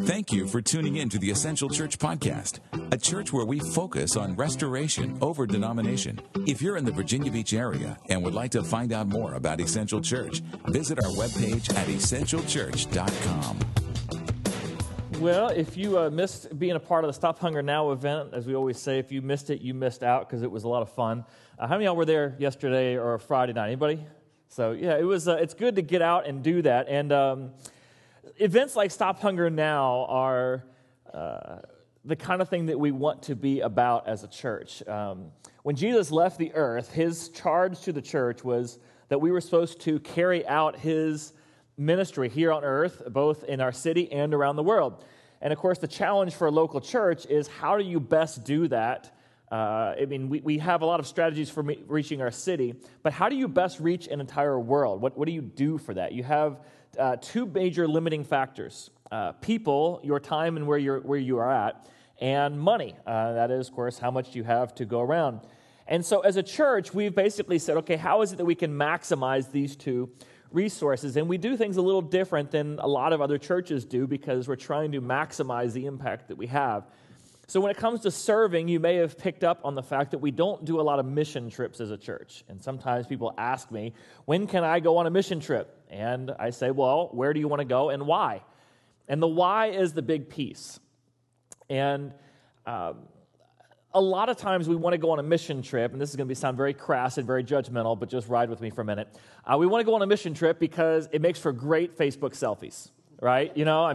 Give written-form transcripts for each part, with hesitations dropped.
Thank you for tuning in to the Essential Church Podcast, a church where we focus on restoration over denomination. If you're in the Virginia Beach area and would like to find out more about Essential Church, visit our webpage at essentialchurch.com. Well, if you missed being a part of the Stop Hunger Now event, as we always say, if you missed it, you missed out because it was a lot of fun. How many of y'all were there yesterday or Friday night? Anybody? So, yeah, it was. It's good to get out and do that. And events like Stop Hunger Now are the kind of thing that we want to be about as a church. When Jesus left the earth, his charge to the church was that we were supposed to carry out his ministry here on earth, both in our city and around the world. And of course, the challenge for a local church is how do you best do that? We have a lot of strategies for reaching our city, but how do you best reach an entire world? What do you do for that? You have two major limiting factors: people, your time, and where you are at, and money. That is, of course, how much you have to go around. And so, as a church, we've basically said, okay, how is it that we can maximize these two resources? And we do things a little different than a lot of other churches do because we're trying to maximize the impact that we have. So when it comes to serving, you may have picked up on the fact that we don't do a lot of mission trips as a church. And sometimes people ask me, when can I go on a mission trip? And I say, well, where do you want to go and why? And the why is the big piece. And a lot of times we want to go on a mission trip, and this is going to sound very crass and very judgmental, but just ride with me for a minute. We want to go on a mission trip because it makes for great Facebook selfies, right?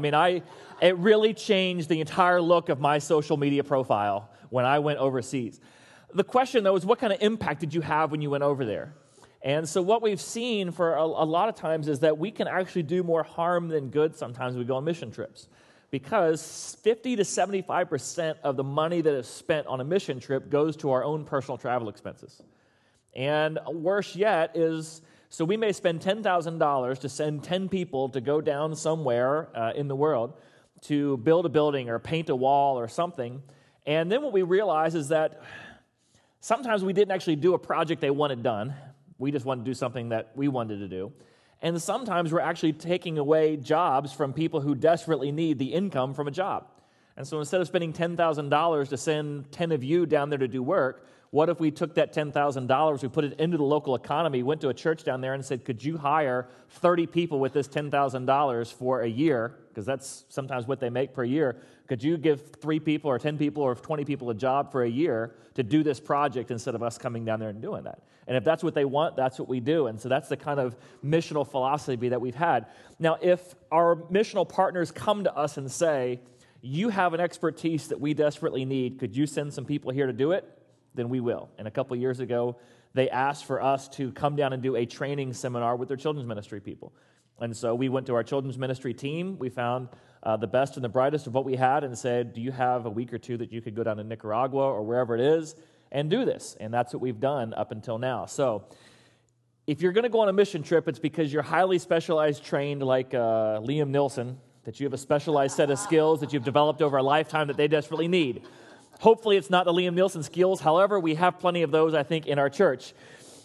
It really changed the entire look of my social media profile when I went overseas. The question, though, is what kind of impact did you have when you went over there? And so what we've seen for a lot of times is that we can actually do more harm than good sometimes when we go on mission trips. Because 50 to 75% of the money that is spent on a mission trip goes to our own personal travel expenses. And worse yet is, so we may spend $10,000 to send 10 people to go down somewhere in the world to build a building or paint a wall or something. And then what we realize is that sometimes we didn't actually do a project they wanted done. We just wanted to do something that we wanted to do. And sometimes we're actually taking away jobs from people who desperately need the income from a job. And so instead of spending $10,000 to send 10 of you down there to do work, what if we took that $10,000, we put it into the local economy, went to a church down there and said, could you hire 30 people with this $10,000 for a year? Because that's sometimes what they make per year. Could you give 3 people or 10 people or 20 people a job for a year to do this project instead of us coming down there and doing that? And if that's what they want, that's what we do. And so that's the kind of missional philosophy that we've had. Now, if our missional partners come to us and say, you have an expertise that we desperately need, could you send some people here to do it? Then we will. And a couple of years ago, they asked for us to come down and do a training seminar with their children's ministry people. And so we went to our children's ministry team. We found the best and the brightest of what we had and said, do you have a week or two that you could go down to Nicaragua or wherever it is and do this? And that's what we've done up until now. So if you're going to go on a mission trip, it's because you're highly specialized trained like Liam Neeson, that you have a specialized set of skills that you've developed over a lifetime that they desperately need. Hopefully it's not the Liam Neeson skills. However, we have plenty of those, I think, in our church.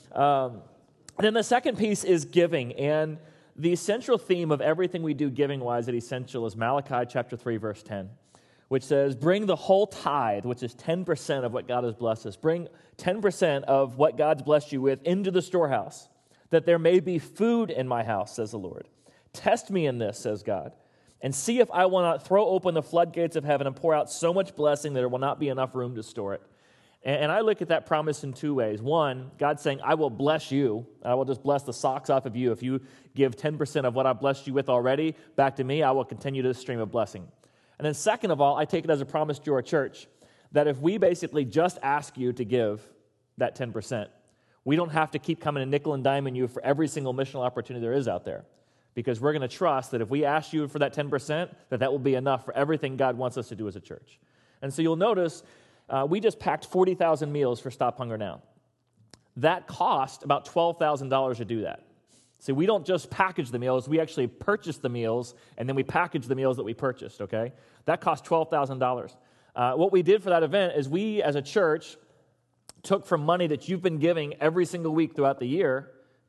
Then the second piece is giving. And the central theme of everything we do giving-wise at Essential is Malachi chapter 3, verse 10, which says, bring the whole tithe, which is 10% of what God has blessed us. Bring 10% of what God's blessed you with into the storehouse, that there may be food in my house, says the Lord. Test me in this, says God, and see if I will not throw open the floodgates of heaven and pour out so much blessing that there will not be enough room to store it. And I look at that promise in 2 ways. One, God's saying, I will bless you. I will just bless the socks off of you. If you give 10% of what I've blessed you with already back to me, I will continue this stream of blessing. And then second of all, I take it as a promise to our church that if we basically just ask you to give that 10%, we don't have to keep coming and nickel and diming you for every single missional opportunity there is out there. Because we're going to trust that if we ask you for that 10%, that will be enough for everything God wants us to do as a church. And so you'll notice we just packed 40,000 meals for Stop Hunger Now. That cost about $12,000 to do that. See, we don't just package the meals. We actually purchase the meals, and then we package the meals that we purchased, okay? That cost $12,000. What we did for that event is we, as a church, took from money that you've been giving every single week throughout the year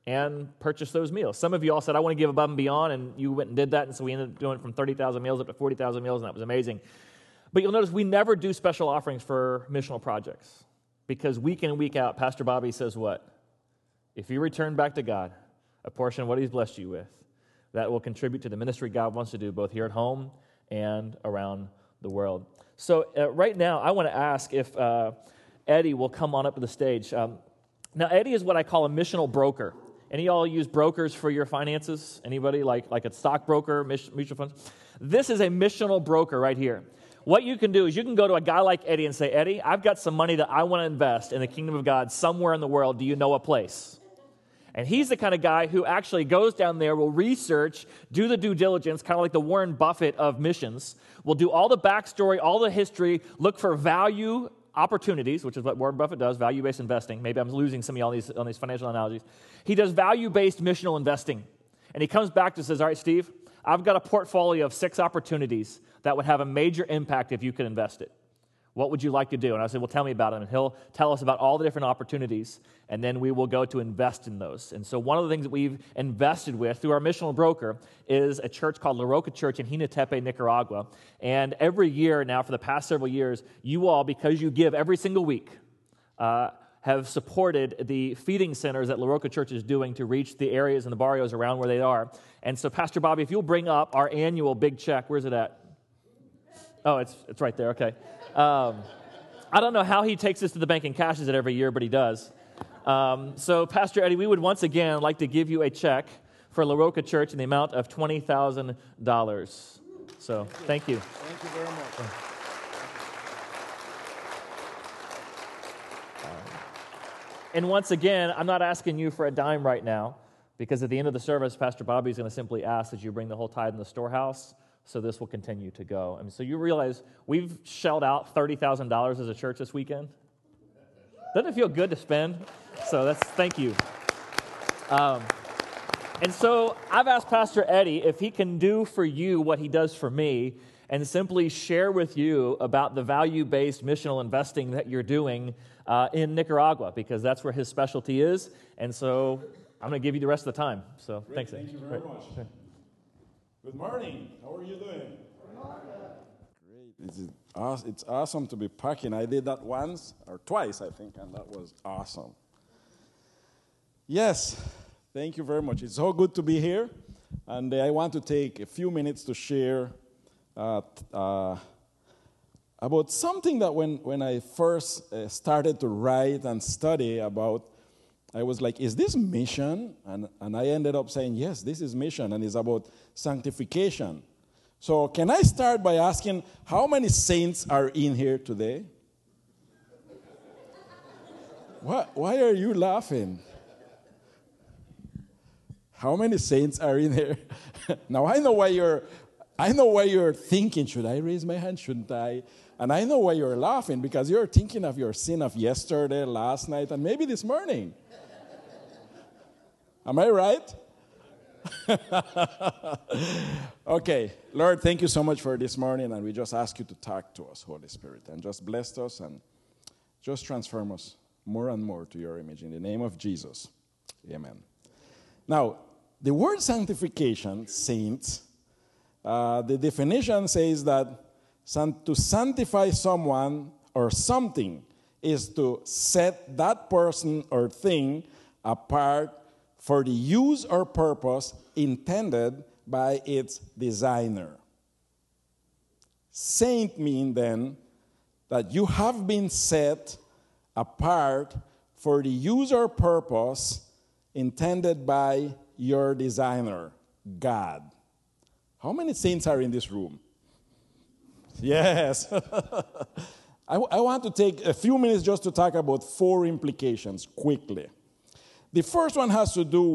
and purchase those meals. Some of you all said, I want to give above and beyond, and you went and did that, and so we ended up doing it from 30,000 meals up to 40,000 meals, and that was amazing. But you'll notice we never do special offerings for missional projects because week in and week out, Pastor Bobby says what? If you return back to God a portion of what he's blessed you with, that will contribute to the ministry God wants to do both here at home and around the world. So right now, I want to ask if Eddie will come on up to the stage. Now, Eddie is what I call a missional broker. Any of y'all use brokers for your finances? Anybody like a stockbroker, mutual funds? This is a missional broker right here. What you can do is you can go to a guy like Eddie and say, Eddie, I've got some money that I want to invest in the kingdom of God somewhere in the world. Do you know a place? And he's the kind of guy who actually goes down there, will research, do the due diligence, kind of like the Warren Buffett of missions, will do all the backstory, all the history, look for value opportunities, which is what Warren Buffett does, value-based investing. Maybe I'm losing some of y'all on these financial analogies. He does value-based missional investing. And he comes back and says, all right, Steve, I've got a portfolio of 6 opportunities that would have a major impact if you could invest it. What would you like to do? And I said, well, tell me about them. And he'll tell us about all the different opportunities, and then we will go to invest in those. And so one of the things that we've invested with through our missional broker is a church called La Roca Church in Jinatepe, Nicaragua. And every year now, for the past several years, you all, because you give every single week, have supported the feeding centers that La Roca Church is doing to reach the areas and the barrios around where they are. And so, Pastor Bobby, if you'll bring up our annual big check, where's it at? Oh, it's right there, okay. I don't know how he takes this to the bank and cashes it every year, but he does. So, Pastor Eddie, we would once again like to give you a check for La Roca Church in the amount of $20,000. So, thank you. Thank you very much. And once again, I'm not asking you for a dime right now, because at the end of the service, Pastor Bobby is going to simply ask that you bring the whole tithe in the storehouse. So this will continue to go. I mean, so you realize we've shelled out $30,000 as a church this weekend? Doesn't it feel good to spend? So thank you. And so I've asked Pastor Eddie if he can do for you what he does for me and simply share with you about the value-based missional investing that you're doing in Nicaragua, because that's where his specialty is. And so I'm going to give you the rest of the time. So Great. Thanks, Thank you very much. Good morning. How are you doing? Great. It's awesome to be packing. I did that once or twice, I think, and that was awesome. Yes, thank you very much. It's so good to be here. And I want to take a few minutes to share about something that when I first started to write and study about, I was like, is this mission? And I ended up saying, yes, this is mission, and it's about sanctification. So can I start by asking, how many saints are in here today? Why are you laughing? How many saints are in here? Now, I know why you're thinking, should I raise my hand? Shouldn't I? And I know why you're laughing, because you're thinking of your sin of yesterday, last night, and maybe this morning. Am I right? Okay. Lord, thank you so much for this morning, and we just ask you to talk to us, Holy Spirit, and just bless us and just transform us more and more to your image. In the name of Jesus, amen. Now, the word sanctification, saints, the definition says that to sanctify someone or something is to set that person or thing apart for the use or purpose intended by its designer. Saint means then that you have been set apart for the use or purpose intended by your designer, God. How many saints are in this room? Yes. I want to take a few minutes just to talk about 4 implications quickly. The first one has to do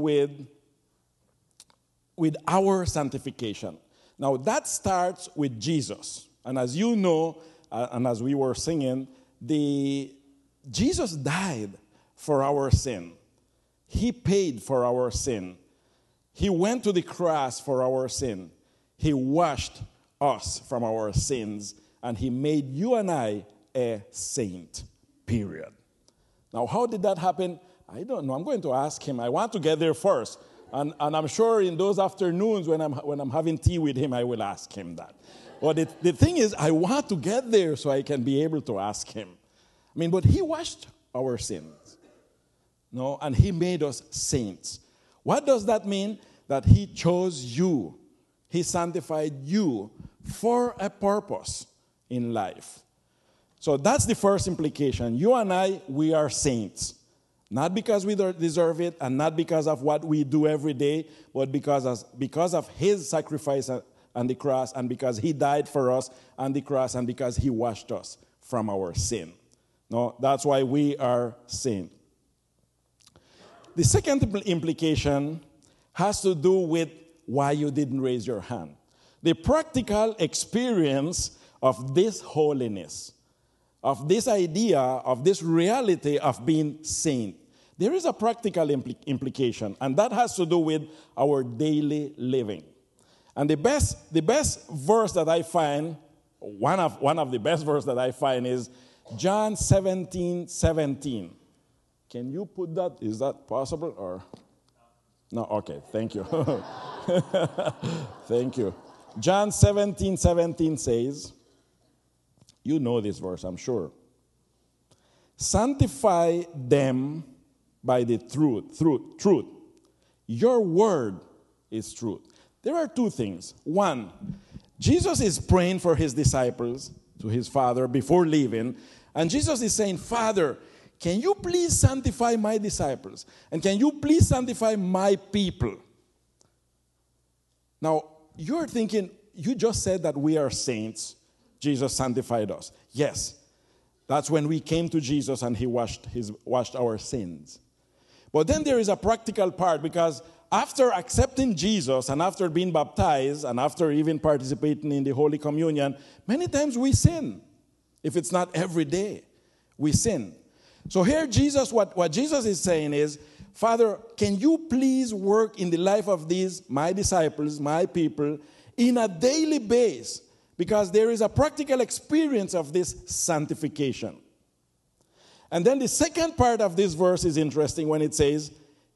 with our sanctification. Now, that starts with Jesus. And as you know, and as we were singing, Jesus died for our sin. He paid for our sin. He went to the cross for our sin. He washed us from our sins, and he made you and I a saint, period. Now, how did that happen? I don't know. I'm going to ask him. I want to get there first. And I'm sure in those afternoons when I'm having tea with him, I will ask him that. But the thing is, I want to get there so I can be able to ask him. I mean, but he washed our sins. No, and he made us saints. What does that mean? That he chose you. He sanctified you for a purpose in life. So that's the first implication. You and I, we are saints. Not because we deserve it and not because of what we do every day, but because of his sacrifice on the cross and because he died for us on the cross and because he washed us from our sin. No, that's why we are saints. The second implication has to do with why you didn't raise your hand. The practical experience of this holiness, of this idea, of this reality of being saint. There is a practical implication, and that has to do with our daily living. And the best verse that I find, one of the best verses that I find is John 17:17. Can you put that? Is that possible or no? Okay, thank you. Thank you. John 17:17 says, you know this verse, I'm sure. Sanctify them by the truth. Your word is truth. There are two things. One, Jesus is praying for his disciples to his Father before leaving, and Jesus is saying, Father, can you please sanctify my disciples? And can you please sanctify my people? Now, you're thinking, you just said that we are saints. Jesus sanctified us. Yes, that's when we came to Jesus and he washed our sins. But then there is a practical part, because after accepting Jesus and after being baptized and after even participating in the Holy Communion, many times we sin. If it's not every day, we sin. So here Jesus, what Jesus is saying is, Father, can you please work in the life of these, my disciples, my people, in a daily basis, because there is a practical experience of this sanctification. And then the second part of this verse is interesting when it says,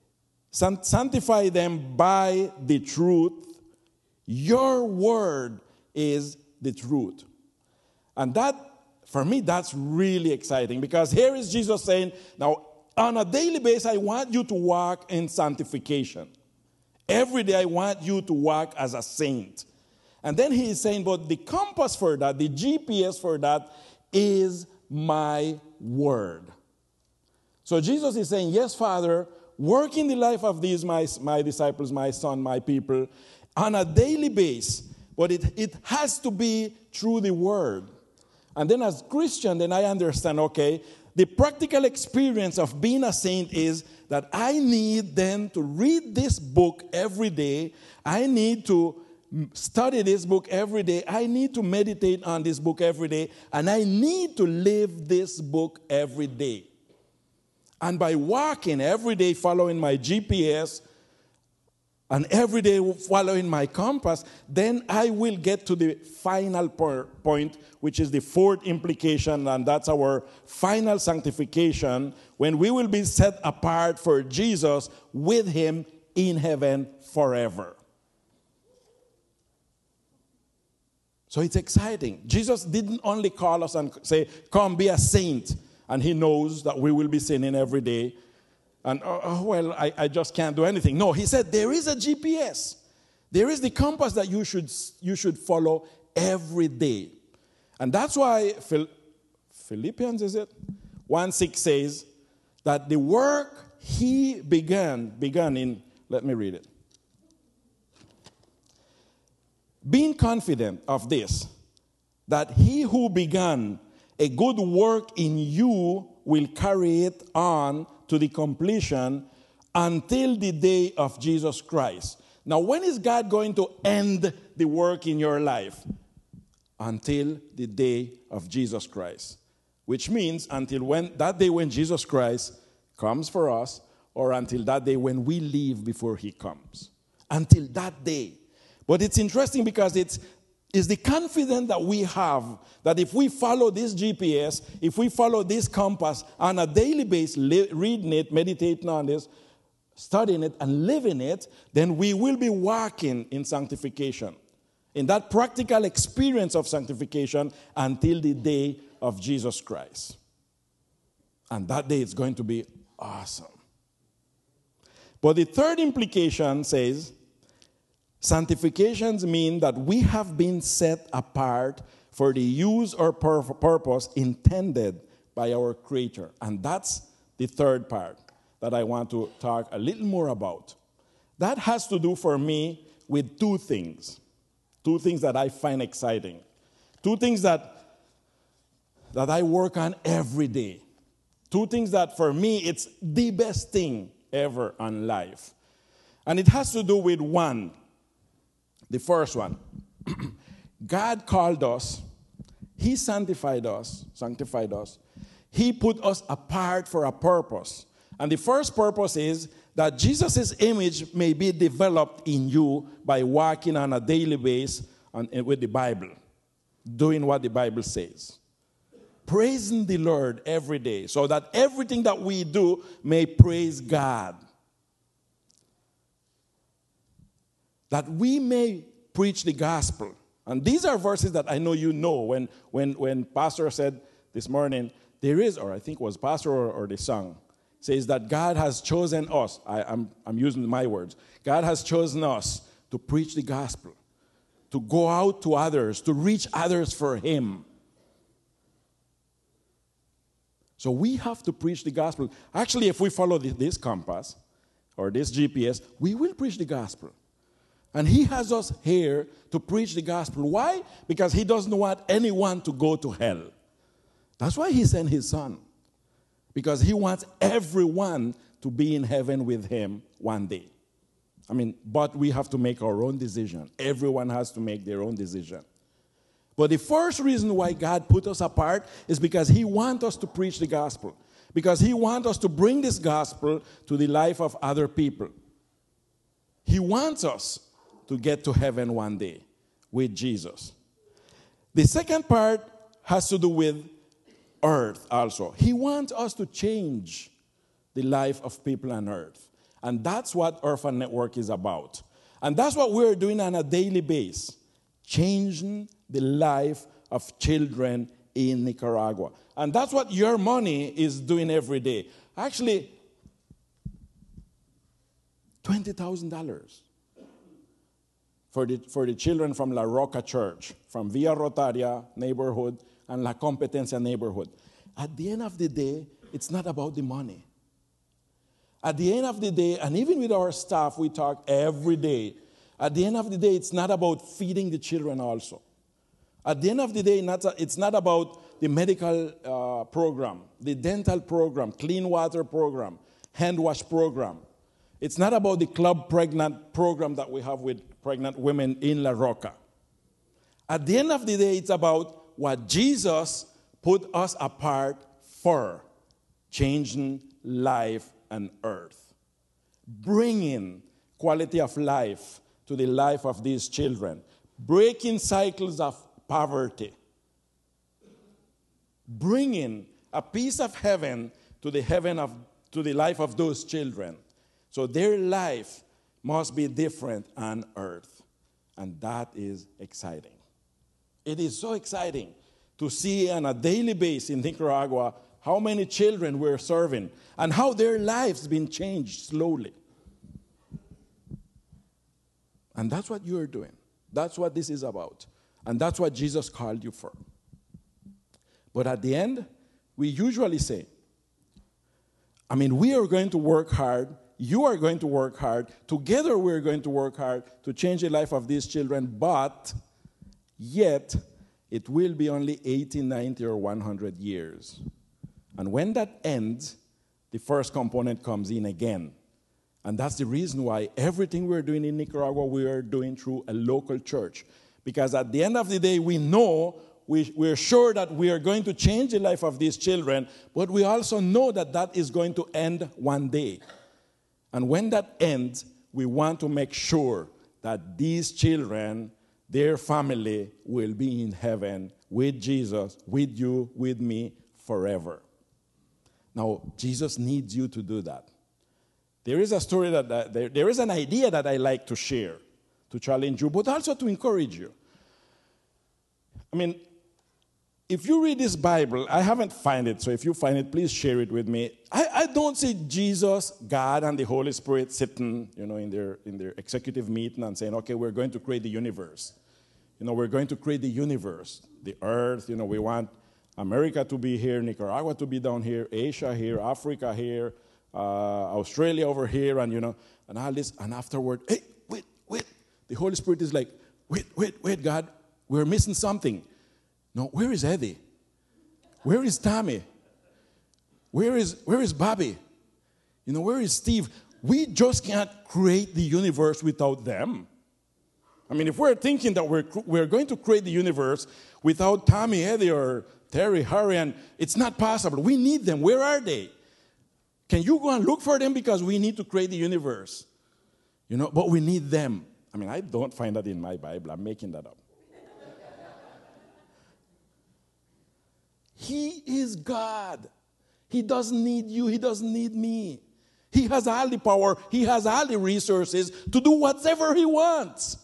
sanctify them by the truth. Your word is the truth. And that, for me, that's really exciting, because here is Jesus saying, now, on a daily basis, I want you to walk in sanctification. Every day, I want you to walk as a saint. And then he is saying, but the compass for that, the GPS for that, is my word. So Jesus is saying, yes, Father, work in the life of these, my disciples, my son, my people, on a daily basis. But it has to be through the word. And then as Christian, then I understand, okay, the practical experience of being a saint is that I need then to read this book every day. I need to study this book every day. I need to meditate on this book every day. And I need to live this book every day. And by walking every day, following my GPS, and every day following my compass, then I will get to the final point, which is the fourth implication, and that's our final sanctification, when we will be set apart for Jesus with him in heaven forever. So it's exciting. Jesus didn't only call us and say, come be a saint, and he knows that we will be sinning every day. And, I just can't do anything. No, he said there is a GPS. There is the compass that you should follow every day. And that's why Philippians, is it? 1:6 says that the work he began in, let me read it. Being confident of this, that he who began a good work in you will carry it on to the completion until the day of Jesus Christ. Now, when is God going to end the work in your life? Until the day of Jesus Christ. Which means until that day when Jesus Christ comes for us, or until that day when we leave before he comes. Until that day. But it's interesting because it's is the confidence that we have that if we follow this GPS, if we follow this compass on a daily basis, reading it, meditating on this, studying it, and living it, then we will be walking in sanctification, in that practical experience of sanctification until the day of Jesus Christ. And that day is going to be awesome. But the third implication says, sanctifications mean that we have been set apart for the use or purpose intended by our Creator. And that's the third part that I want to talk a little more about. That has to do for me with two things that I find exciting, two things that I work on every day, two things that for me it's the best thing ever on life. And it has to do with one, the first one. God called us, He sanctified us, He put us apart for a purpose. And the first purpose is that Jesus' image may be developed in you by walking on a daily basis with the Bible, doing what the Bible says. Praising the Lord every day so that everything that we do may praise God. That we may preach the gospel. And these are verses that I know you know. When Pastor said this morning, there is, or I think it was Pastor or the song, says that God has chosen us. I'm using my words. God has chosen us to preach the gospel, to go out to others, to reach others for Him. So we have to preach the gospel. Actually, if we follow this compass or this GPS, we will preach the gospel. And He has us here to preach the gospel. Why? Because He doesn't want anyone to go to hell. That's why He sent His Son. Because He wants everyone to be in heaven with Him one day. But we have to make our own decision. Everyone has to make their own decision. But the first reason why God put us apart is because He wants us to preach the gospel. Because He wants us to bring this gospel to the life of other people. He wants us to get to heaven one day with Jesus. The second part has to do with earth also. He wants us to change the life of people on earth. And that's what Orphan Network is about. And that's what we're doing on a daily basis. Changing the life of children in Nicaragua. And that's what your money is doing every day. Actually, $20,000 for the children from La Roca Church, from Villa Rotaria neighborhood and La Competencia neighborhood. At the end of the day, it's not about the money. At the end of the day, and even with our staff, we talk every day. At the end of the day, it's not about feeding the children also. At the end of the day, it's not about the medical program, the dental program, clean water program, hand wash program. It's not about the Club Pregnant program that we have with pregnant women in La Roca. At the end of the day, it's about what Jesus put us apart for, changing life and earth, bringing quality of life to the life of these children, breaking cycles of poverty, bringing a piece of heaven to the life of those children. So their life must be different on earth. And that is exciting. It is so exciting to see on a daily basis in Nicaragua how many children we're serving and how their lives have been changed slowly. And that's what you're doing. That's what this is about. And that's what Jesus called you for. But at the end, we usually say, we are going to work hard. You are going to work hard. Together we're going to work hard to change the life of these children. But yet, it will be only 80, 90, or 100 years. And when that ends, the first component comes in again. And that's the reason why everything we're doing in Nicaragua, we are doing through a local church. Because at the end of the day, we know, we're sure that we are going to change the life of these children, but we also know that that is going to end one day. And when that ends, we want to make sure that these children their family will be in heaven with Jesus, with you, with me, forever. Now, Jesus needs you to do that. There is a story there is an idea that I like to share, to challenge you, but also to encourage you. I mean, if you read this Bible, I haven't found it, so if you find it, please share it with me. I don't see Jesus, God, and the Holy Spirit sitting, in their executive meeting and saying, okay, we're going to create the universe. We're going to create the universe, the earth. We want America to be here, Nicaragua to be down here, Asia here, Africa here, Australia over here, and all this. And afterward, hey, wait. The Holy Spirit is like, wait, God, we're missing something. No, where is Eddie? Where is Tommy? Where is Bobby? Where is Steve? We just can't create the universe without them. I mean, if we're thinking that we're going to create the universe without Tommy, Eddie, or Terry, Harry, and it's not possible. We need them. Where are they? Can you go and look for them? Because we need to create the universe. But we need them. I mean, I don't find that in my Bible. I'm making that up. He is God. He doesn't need you. He doesn't need me. He has all the power. He has all the resources to do whatever he wants.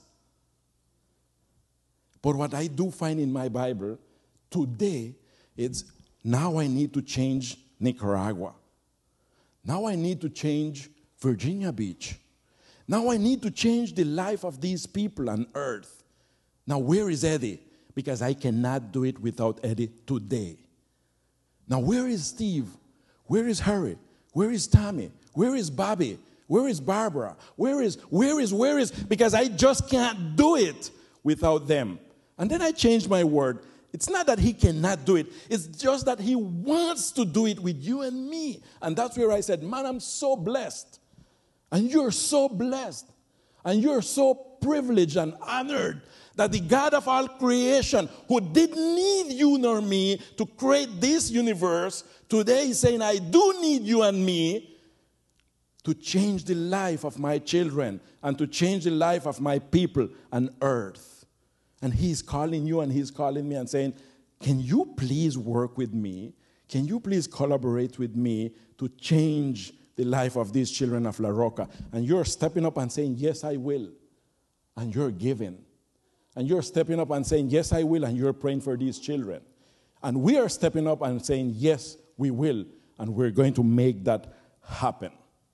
But what I do find in my Bible today is now I need to change Nicaragua. Now I need to change Virginia Beach. Now I need to change the life of these people on earth. Now where is Eddie? Because I cannot do it without Eddie today. Now where is Steve? Where is Harry? Where is Tommy? Where is Bobby? Where is Barbara? Where is? Because I just can't do it without them. And then I changed my word. It's not that he cannot do it. It's just that he wants to do it with you and me. And that's where I said, man, I'm so blessed. And you're so blessed. And you're so privileged and honored that the God of all creation, who didn't need you nor me to create this universe, today is saying, I do need you and me to change the life of my children and to change the life of my people on earth. And he's calling you and he's calling me and saying, can you please work with me? Can you please collaborate with me to change the life of these children of La Roca? And you're stepping up and saying, yes, I will. And you're giving. And you're stepping up and saying, yes, I will. And you're praying for these children. And we are stepping up and saying, yes, we will. And we're going to make that happen.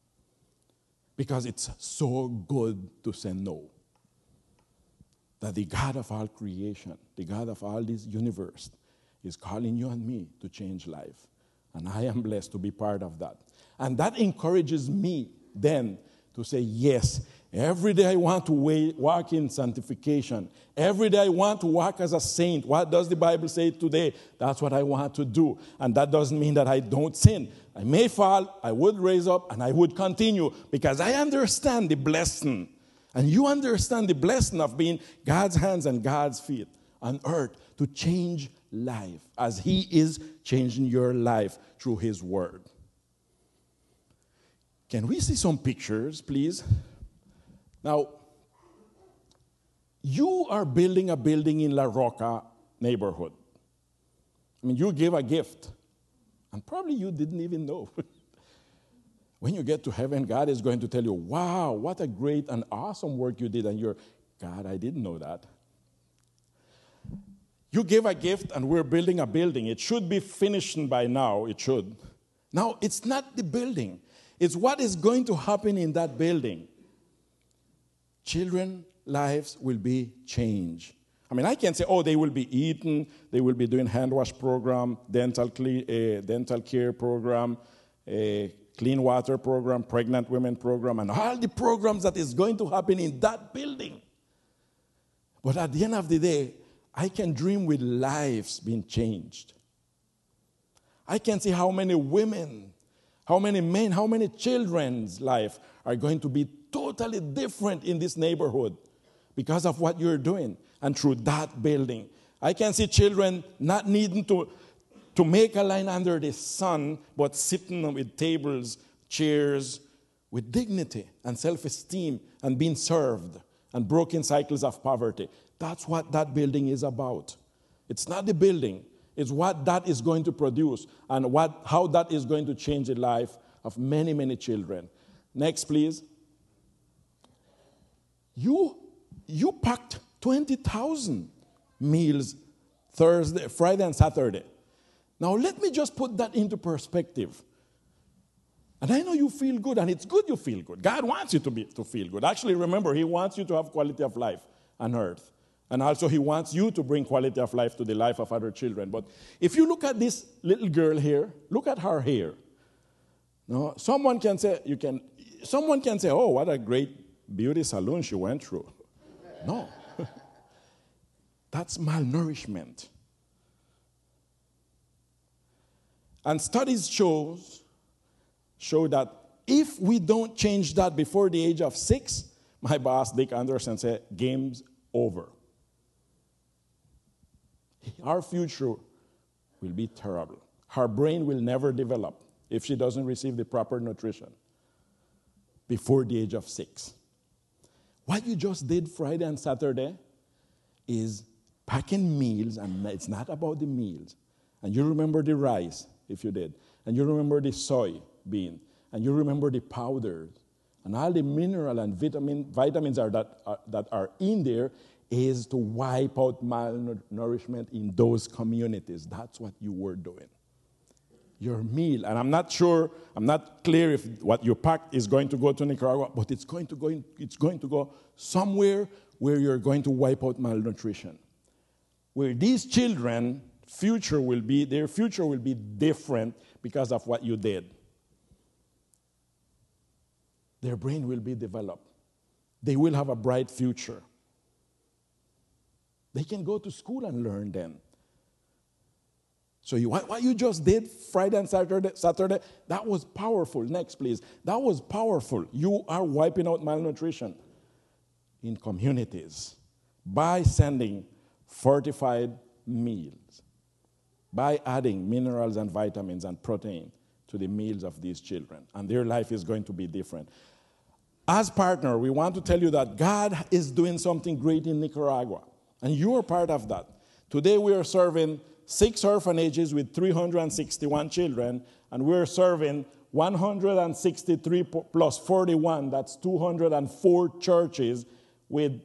Because it's so good to say no. That the God of all creation, the God of all this universe, is calling you and me to change life. And I am blessed to be part of that. And that encourages me then to say, yes, every day I want to walk in sanctification. Every day I want to walk as a saint. What does the Bible say today? That's what I want to do. And that doesn't mean that I don't sin. I may fall, I would raise up, and I would continue because I understand the blessing. And you understand the blessing of being God's hands and God's feet on earth to change life as he is changing your life through his word. Can we see some pictures, please? Now, you are building a building in La Roca neighborhood. I mean, you gave a gift, and probably you didn't even know. When you get to heaven, God is going to tell you, wow, what a great and awesome work you did. And you're, God, I didn't know that. You gave a gift, and we're building a building. It should be finished by now. It should. Now, it's not the building. It's what is going to happen in that building. Children's lives will be changed. I mean, I can say, oh, they will be eating. They will be doing hand wash program, dental care program, clean water program, pregnant women program, and all the programs that is going to happen in that building. But at the end of the day, I can dream with lives being changed. I can see how many women, how many men, how many children's life are going to be totally different in this neighborhood because of what you're doing and through that building. I can see children not needing to make a line under the sun, but sitting with tables, chairs, with dignity and self-esteem and being served and broken cycles of poverty. That's what that building is about. It's not the building. It's what that is going to produce and how that is going to change the life of many, many children. Next, please. You packed 20,000 meals Friday and Saturday. Now, let me just put that into perspective. And I know you feel good, and it's good you feel good. God wants you to feel good. Actually, remember, He wants you to have quality of life on earth. And also, He wants you to bring quality of life to the life of other children. But if you look at this little girl here, look at her hair. Now, someone can say, oh, what a great beauty salon she went through. No. That's malnourishment. And studies show that if we don't change that before the age of 6, my boss, Dick Anderson, said, game's over. Our future will be terrible. Her brain will never develop if she doesn't receive the proper nutrition before the age of 6. What you just did Friday and Saturday is packing meals, and it's not about the meals. And you remember the rice, if you did. And you remember the soy bean. And you remember the powders. And all the mineral and vitamins that are in there is to wipe out malnourishment in those communities. That's what you were doing. Your meal, and I'm not clear if what you packed is going to go to Nicaragua, but it's going to go somewhere where you're going to wipe out malnutrition. Where these children, their future will be different because of what you did. Their brain will be developed. They will have a bright future. They can go to school and learn then. So what you just did Friday and Saturday, that was powerful. Next, please. That was powerful. You are wiping out malnutrition in communities by sending fortified meals, by adding minerals and vitamins and protein to the meals of these children. And their life is going to be different. As partner, we want to tell you that God is doing something great in Nicaragua. And you are part of that. Today we are serving 6 orphanages with 361 children, and we're serving 163 plus 41, that's 204 churches with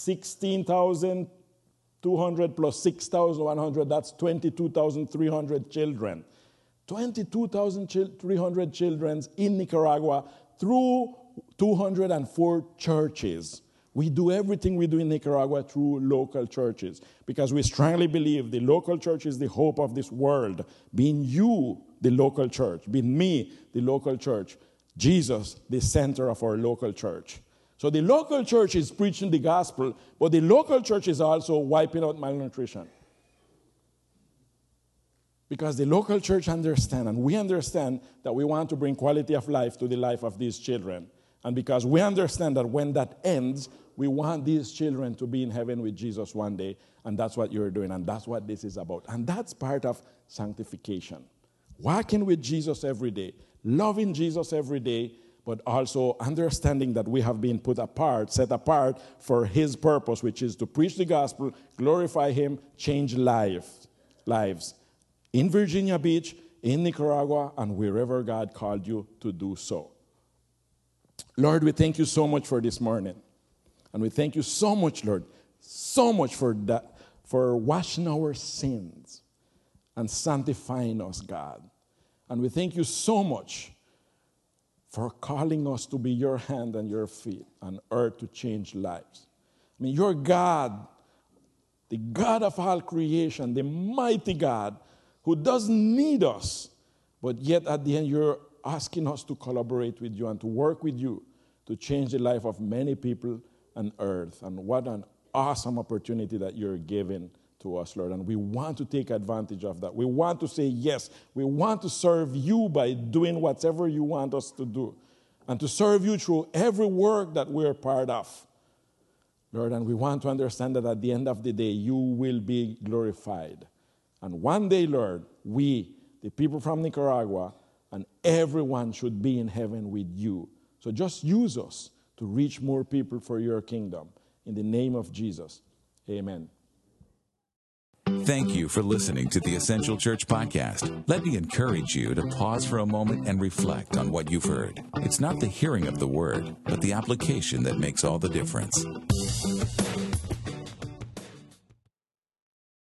16,200 plus 6,100, that's 22,300 children. 22,300 children in Nicaragua through 204 churches. We do everything we do in Nicaragua through local churches because we strongly believe the local church is the hope of this world. Being you, the local church. Being me, the local church. Jesus, the center of our local church. So the local church is preaching the gospel, but the local church is also wiping out malnutrition. Because the local church understands, and we understand that we want to bring quality of life to the life of these children. And because we understand that when that ends, we want these children to be in heaven with Jesus one day, and that's what you're doing, and that's what this is about. And that's part of sanctification. Walking with Jesus every day, loving Jesus every day, but also understanding that we have been set apart for His purpose, which is to preach the gospel, glorify Him, change lives. In Virginia Beach, in Nicaragua, and wherever God called you to do so. Lord, we thank you so much for this morning. And we thank you so much, Lord, so much for that, for washing our sins and sanctifying us, God. And we thank you so much for calling us to be your hand and your feet on earth to change lives. I mean, you're God, the God of all creation, the mighty God who doesn't need us, but yet at the end you're asking us to collaborate with you and to work with you to change the life of many people on earth. And what an awesome opportunity that you're giving to us, Lord. And we want to take advantage of that. We want to say yes. We want to serve you by doing whatever you want us to do. And to serve you through every work that we're part of. Lord, and we want to understand that at the end of the day, you will be glorified. And one day, Lord, we, the people from Nicaragua, and everyone should be in heaven with you. So just use us to reach more people for your kingdom. In the name of Jesus, Amen. Thank you for listening to the Essential Church Podcast. Let me encourage you to pause for a moment and reflect on what you've heard. It's not the hearing of the word, but the application that makes all the difference.